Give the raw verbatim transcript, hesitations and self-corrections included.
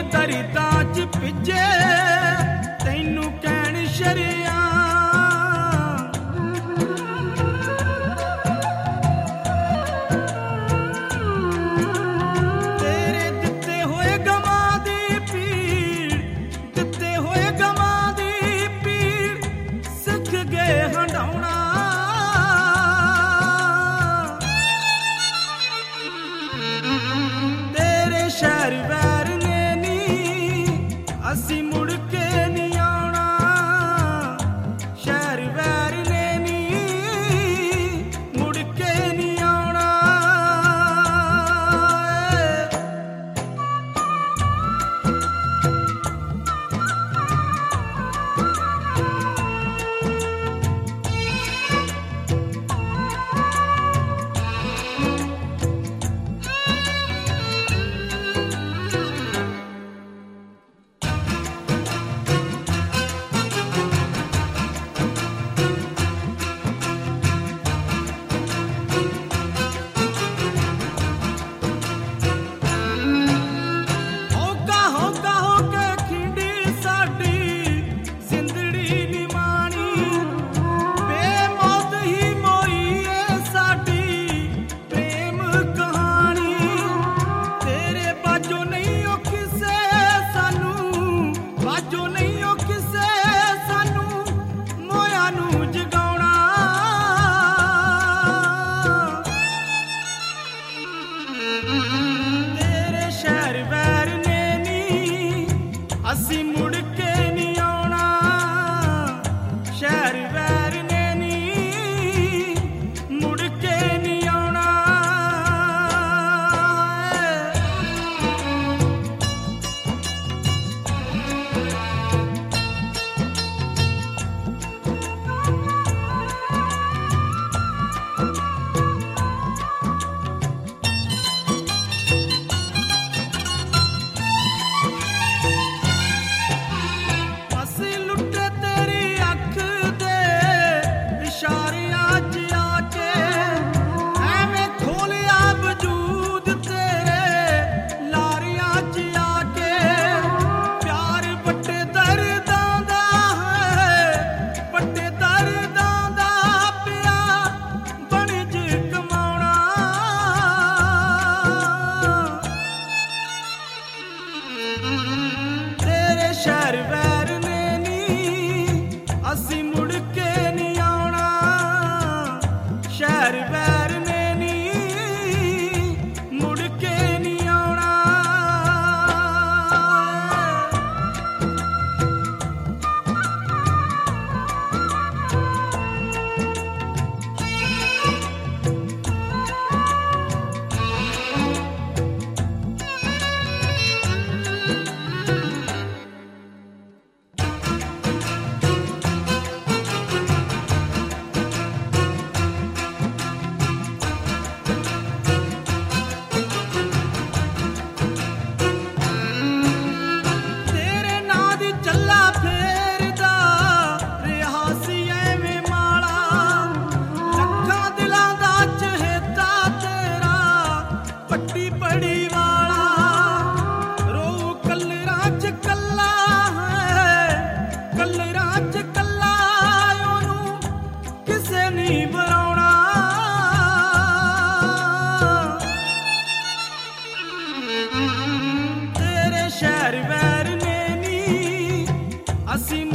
दरिदां च भिजे तैनू कहण शरिया तेरे दिते होए गमां दी पीड़ दिते होए गमां दी पीड़ सिख गए हंडाउणा शहर वैर ने नी असी मुड़ के नी आना शहर वैर ने नी मुड़ के नी आना असी मुड़ के नी आना शहर वैर ने नी मुड़ के नी आना शहर वैर ने नी असी मुड़ के नी आना शहर वैर ने नी मुड़ के नी आना शहर वैर ने नी असी